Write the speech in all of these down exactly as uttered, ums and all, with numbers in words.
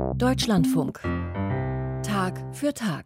Deutschlandfunk. Tag für Tag.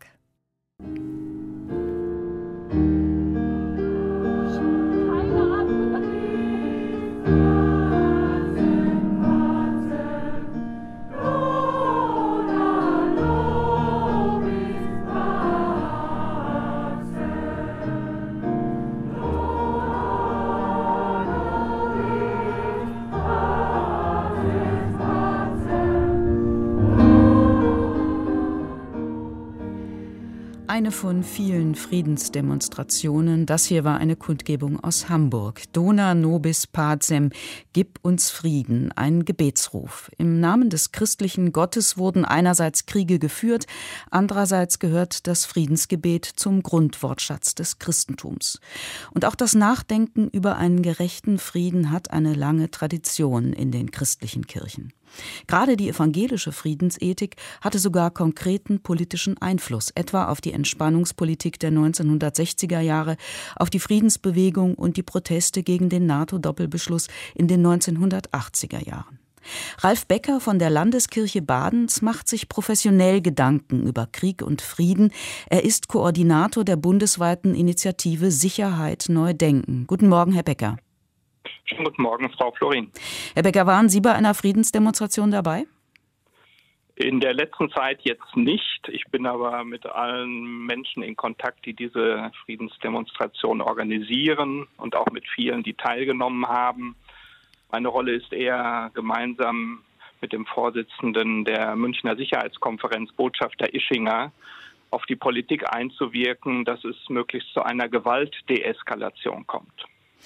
Eine von vielen Friedensdemonstrationen. Das hier war eine Kundgebung aus Hamburg. Dona nobis pacem, gib uns Frieden, ein Gebetsruf. Im Namen des christlichen Gottes wurden einerseits Kriege geführt, andererseits gehört das Friedensgebet zum Grundwortschatz des Christentums. Und auch das Nachdenken über einen gerechten Frieden hat eine lange Tradition in den christlichen Kirchen. Gerade die evangelische Friedensethik hatte sogar konkreten politischen Einfluss, etwa auf die Entspannungspolitik der neunzehnhundertsechziger Jahre, auf die Friedensbewegung und die Proteste gegen den NATO-Doppelbeschluss in den neunzehnhundertachtziger Jahren. Ralf Becker von der Landeskirche Badens macht sich professionell Gedanken über Krieg und Frieden. Er ist Koordinator der bundesweiten Initiative Sicherheit neu denken. Guten Morgen, Herr Becker. Schönen guten Morgen, Frau Florin. Herr Becker, waren Sie bei einer Friedensdemonstration dabei? In der letzten Zeit jetzt nicht. Ich bin aber mit allen Menschen in Kontakt, die diese Friedensdemonstration organisieren und auch mit vielen, die teilgenommen haben. Meine Rolle ist eher, gemeinsam mit dem Vorsitzenden der Münchner Sicherheitskonferenz, Botschafter Ischinger, auf die Politik einzuwirken, dass es möglichst zu einer Gewaltdeeskalation kommt.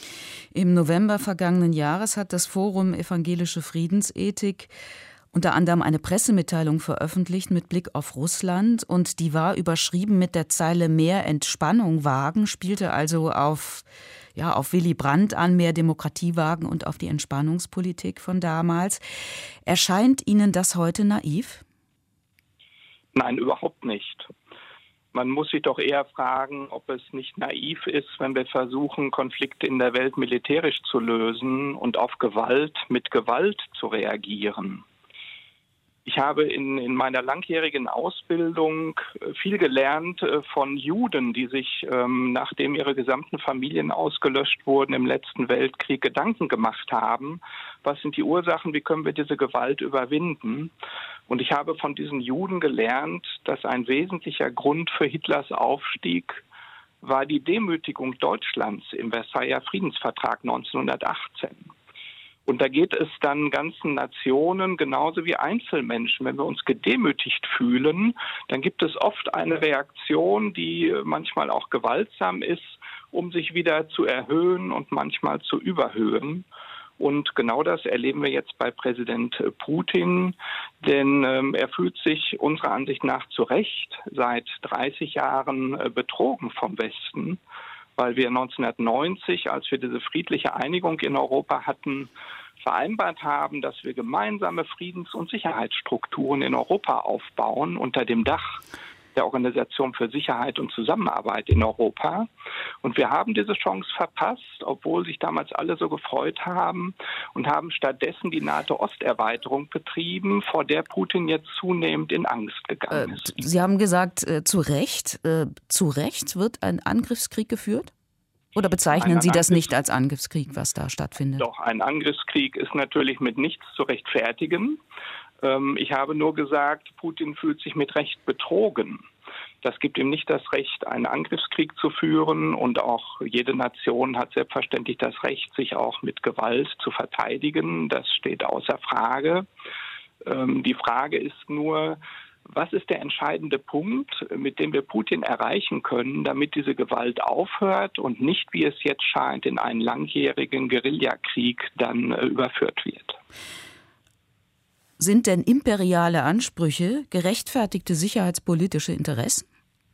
Im November vergangenen Jahres hat das Forum Evangelische Friedensethik unter anderem eine Pressemitteilung veröffentlicht mit Blick auf Russland, und die war überschrieben mit der Zeile „Mehr Entspannung wagen", spielte also auf, ja, auf Willy Brandt an, mehr Demokratie wagen und auf die Entspannungspolitik von damals. Erscheint Ihnen das heute naiv? Nein, überhaupt nicht. Man muss sich doch eher fragen, ob es nicht naiv ist, wenn wir versuchen, Konflikte in der Welt militärisch zu lösen und auf Gewalt mit Gewalt zu reagieren. Ich habe in, in meiner langjährigen Ausbildung viel gelernt von Juden, die sich, ähm, nachdem ihre gesamten Familien ausgelöscht wurden im letzten Weltkrieg, Gedanken gemacht haben. Was sind die Ursachen? Wie können wir diese Gewalt überwinden? Und ich habe von diesen Juden gelernt, dass ein wesentlicher Grund für Hitlers Aufstieg war die Demütigung Deutschlands im Versailler Friedensvertrag neunzehnhundertachtzehn. Und da geht es dann ganzen Nationen genauso wie Einzelmenschen. Wenn wir uns gedemütigt fühlen, dann gibt es oft eine Reaktion, die manchmal auch gewaltsam ist, um sich wieder zu erhöhen und manchmal zu überhöhen. Und genau das erleben wir jetzt bei Präsident Putin, denn ähm, er fühlt sich unserer Ansicht nach zu Recht seit dreißig Jahren äh, betrogen vom Westen, weil wir neunzehnhundertneunzig, als wir diese friedliche Einigung in Europa hatten, vereinbart haben, dass wir gemeinsame Friedens- und Sicherheitsstrukturen in Europa aufbauen unter dem Dach der Organisation für Sicherheit und Zusammenarbeit in Europa. Und wir haben diese Chance verpasst, obwohl sich damals alle so gefreut haben, und haben stattdessen die NATO-Osterweiterung betrieben, vor der Putin jetzt zunehmend in Angst gegangen ist. Äh, Sie haben gesagt, äh, zu Recht, äh, zu Recht wird ein Angriffskrieg geführt? Oder bezeichnen Ein Sie das Angriffs- nicht als Angriffskrieg, was da stattfindet? Doch, ein Angriffskrieg ist natürlich mit nichts zu rechtfertigen. Ich habe nur gesagt, Putin fühlt sich mit Recht betrogen. Das gibt ihm nicht das Recht, einen Angriffskrieg zu führen, und auch jede Nation hat selbstverständlich das Recht, sich auch mit Gewalt zu verteidigen. Das steht außer Frage. Die Frage ist nur, was ist der entscheidende Punkt, mit dem wir Putin erreichen können, damit diese Gewalt aufhört und nicht, wie es jetzt scheint, in einen langjährigen Guerillakrieg dann äh, überführt wird? Sind denn imperiale Ansprüche gerechtfertigte sicherheitspolitische Interessen?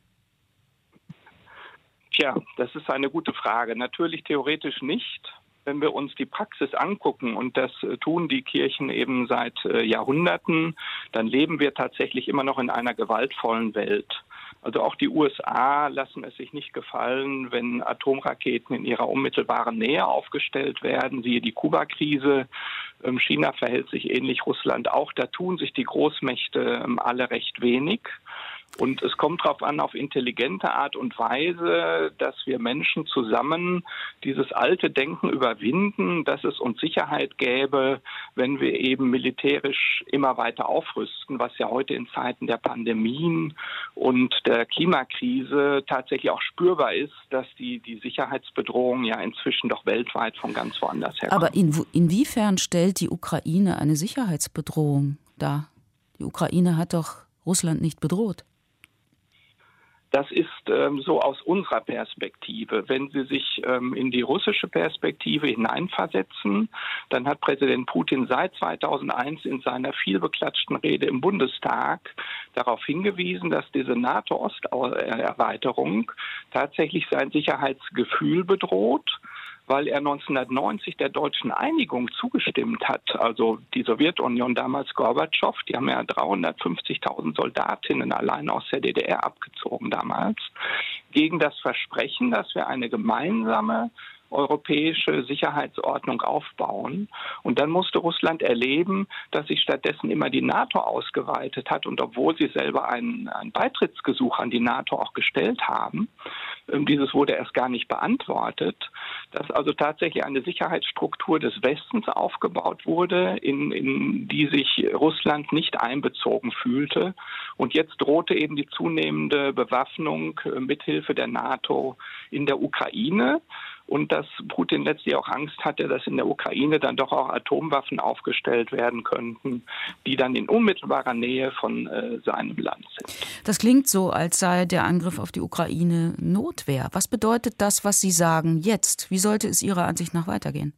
Tja, das ist eine gute Frage. Natürlich theoretisch nicht. Wenn wir uns die Praxis angucken, und das tun die Kirchen eben seit äh, Jahrhunderten, dann leben wir tatsächlich immer noch in einer gewaltvollen Welt. Also auch die U S A lassen es sich nicht gefallen, wenn Atomraketen in ihrer unmittelbaren Nähe aufgestellt werden. Siehe die Kuba-Krise. China verhält sich ähnlich, Russland auch. Da tun sich die Großmächte alle recht wenig. Und es kommt darauf an, auf intelligente Art und Weise, dass wir Menschen zusammen dieses alte Denken überwinden, dass es uns Sicherheit gäbe, wenn wir eben militärisch immer weiter aufrüsten, was ja heute in Zeiten der Pandemien und der Klimakrise tatsächlich auch spürbar ist, dass die, die Sicherheitsbedrohung ja inzwischen doch weltweit von ganz woanders herkommt. Aber in, inwiefern stellt die Ukraine eine Sicherheitsbedrohung dar? Die Ukraine hat doch Russland nicht bedroht. Das ist ähm, so aus unserer Perspektive. Wenn Sie sich ähm, in die russische Perspektive hineinversetzen, dann hat Präsident Putin seit zweitausendeins in seiner vielbeklatschten Rede im Bundestag darauf hingewiesen, dass diese NATO-Osterweiterung tatsächlich sein Sicherheitsgefühl bedroht, weil er neunzehnhundertneunzig der deutschen Einigung zugestimmt hat. Also die Sowjetunion, damals Gorbatschow, die haben ja dreihundertfünfzigtausend Soldatinnen allein aus der D D R abgezogen damals, gegen das Versprechen, dass wir eine gemeinsame europäische Sicherheitsordnung aufbauen. Und dann musste Russland erleben, dass sich stattdessen immer die NATO ausgeweitet hat. Und obwohl sie selber ein, ein Beitrittsgesuch an die NATO auch gestellt haben, dieses wurde erst gar nicht beantwortet, dass also tatsächlich eine Sicherheitsstruktur des Westens aufgebaut wurde, in, in die sich Russland nicht einbezogen fühlte. Und jetzt drohte eben die zunehmende Bewaffnung mithilfe der NATO in der Ukraine. Und dass Putin letztlich auch Angst hatte, dass in der Ukraine dann doch auch Atomwaffen aufgestellt werden könnten, die dann in unmittelbarer Nähe von äh, seinem Land sind. Das klingt so, als sei der Angriff auf die Ukraine Notwehr. Was bedeutet das, was Sie sagen jetzt? Wie sollte es Ihrer Ansicht nach weitergehen?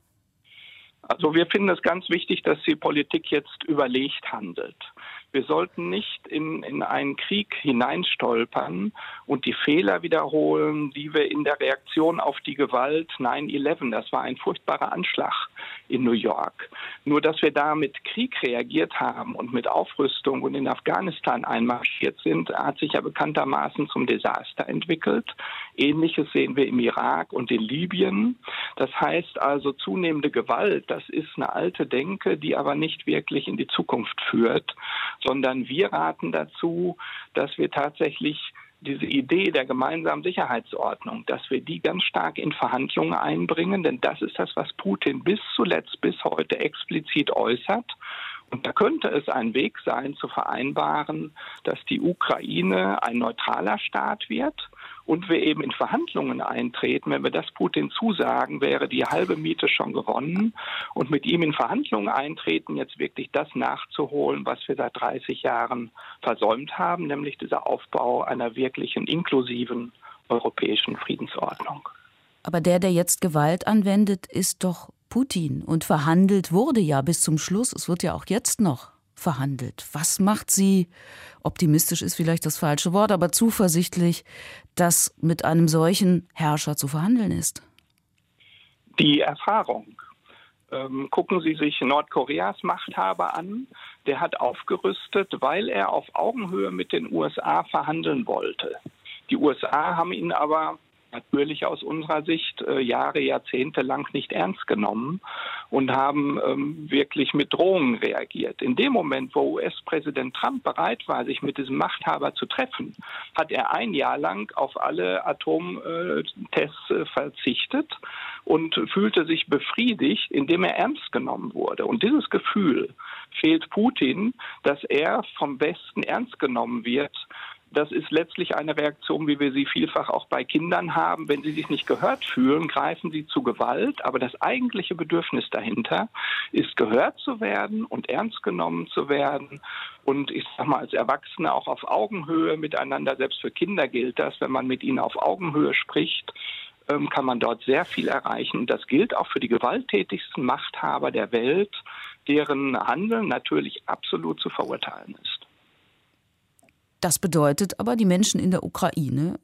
Also wir finden es ganz wichtig, dass die Politik jetzt überlegt handelt. Wir sollten nicht in, in einen Krieg hineinstolpern und die Fehler wiederholen, die wir in der Reaktion auf die Gewalt neun elf, das war ein furchtbarer Anschlag in New York. Nur, dass wir da mit Krieg reagiert haben und mit Aufrüstung und in Afghanistan einmarschiert sind, hat sich ja bekanntermaßen zum Desaster entwickelt. Ähnliches sehen wir im Irak und in Libyen. Das heißt also, zunehmende Gewalt, das ist eine alte Denke, die aber nicht wirklich in die Zukunft führt, sondern wir raten dazu, dass wir tatsächlich diese Idee der gemeinsamen Sicherheitsordnung, dass wir die ganz stark in Verhandlungen einbringen, denn das ist das, was Putin bis zuletzt, bis heute explizit äußert. Und da könnte es ein Weg sein, zu vereinbaren, dass die Ukraine ein neutraler Staat wird und wir eben in Verhandlungen eintreten. Wenn wir das Putin zusagen, wäre die halbe Miete schon gewonnen. Und mit ihm in Verhandlungen eintreten, jetzt wirklich das nachzuholen, was wir seit dreißig Jahren versäumt haben, nämlich dieser Aufbau einer wirklichen inklusiven europäischen Friedensordnung. Aber der, der jetzt Gewalt anwendet, ist doch Putin. Und verhandelt wurde ja bis zum Schluss. Es wird ja auch jetzt noch verhandelt. Was macht Sie, optimistisch ist vielleicht das falsche Wort, aber zuversichtlich, dass mit einem solchen Herrscher zu verhandeln ist? Die Erfahrung. Ähm, gucken Sie sich Nordkoreas Machthaber an. Der hat aufgerüstet, weil er auf Augenhöhe mit den U S A verhandeln wollte. Die U S A haben ihn aber natürlich aus unserer Sicht äh, Jahre, Jahrzehnte lang nicht ernst genommen und haben ähm, wirklich mit Drohungen reagiert. In dem Moment, wo U S-Präsident Trump bereit war, sich mit diesem Machthaber zu treffen, hat er ein Jahr lang auf alle Atomtests äh, verzichtet und fühlte sich befriedigt, indem er ernst genommen wurde. Und dieses Gefühl fehlt Putin, dass er vom Westen ernst genommen wird. Das ist letztlich eine Reaktion, wie wir sie vielfach auch bei Kindern haben. Wenn sie sich nicht gehört fühlen, greifen sie zu Gewalt. Aber das eigentliche Bedürfnis dahinter ist, gehört zu werden und ernst genommen zu werden. Und ich sage mal, als Erwachsene auch auf Augenhöhe miteinander, selbst für Kinder gilt das, wenn man mit ihnen auf Augenhöhe spricht, kann man dort sehr viel erreichen. Das gilt auch für die gewalttätigsten Machthaber der Welt, deren Handeln natürlich absolut zu verurteilen ist. Das bedeutet aber, die Menschen in der Ukraine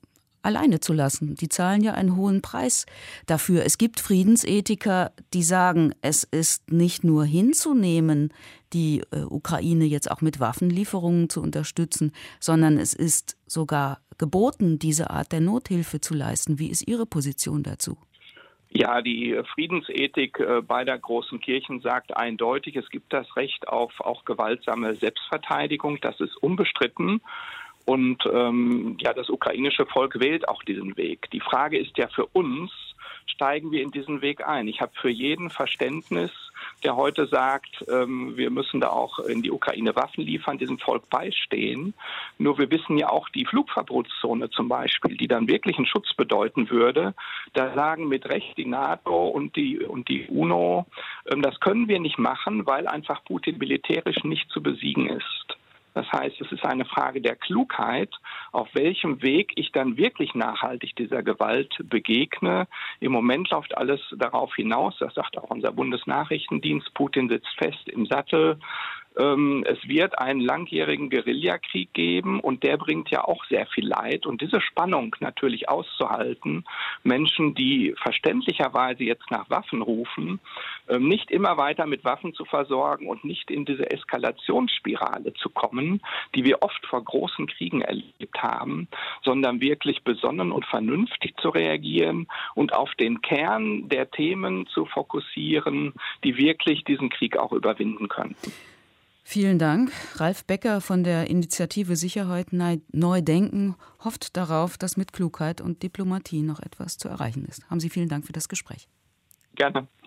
alleine zu lassen. Die zahlen ja einen hohen Preis dafür. Es gibt Friedensethiker, die sagen, es ist nicht nur hinzunehmen, die äh, Ukraine jetzt auch mit Waffenlieferungen zu unterstützen, sondern es ist sogar geboten, diese Art der Nothilfe zu leisten. Wie ist Ihre Position dazu? Ja, die Friedensethik beider großen Kirchen sagt eindeutig, es gibt das Recht auf auch gewaltsame Selbstverteidigung. Das ist unbestritten. Und ähm, ja, das ukrainische Volk wählt auch diesen Weg. Die Frage ist ja für uns, steigen wir in diesen Weg ein? Ich habe für jeden Verständnis, der heute sagt, ähm, wir müssen da auch in die Ukraine Waffen liefern, diesem Volk beistehen. Nur wir wissen ja auch, die Flugverbotszone zum Beispiel, die dann wirklich einen Schutz bedeuten würde, da sagen mit Recht die NATO und die, und die UNO, ähm, das können wir nicht machen, weil einfach Putin militärisch nicht zu besiegen ist. Das heißt, es ist eine Frage der Klugheit, auf welchem Weg ich dann wirklich nachhaltig dieser Gewalt begegne. Im Moment läuft alles darauf hinaus, das sagt auch unser Bundesnachrichtendienst, Putin sitzt fest im Sattel. Es wird einen langjährigen Guerillakrieg geben und der bringt ja auch sehr viel Leid. Und diese Spannung natürlich auszuhalten, Menschen, die verständlicherweise jetzt nach Waffen rufen, nicht immer weiter mit Waffen zu versorgen und nicht in diese Eskalationsspirale zu kommen, die wir oft vor großen Kriegen erlebt haben, sondern wirklich besonnen und vernünftig zu reagieren und auf den Kern der Themen zu fokussieren, die wirklich diesen Krieg auch überwinden könnten. Vielen Dank. Ralf Becker von der Initiative Sicherheit neu denken hofft darauf, dass mit Klugheit und Diplomatie noch etwas zu erreichen ist. Haben Sie vielen Dank für das Gespräch. Gerne.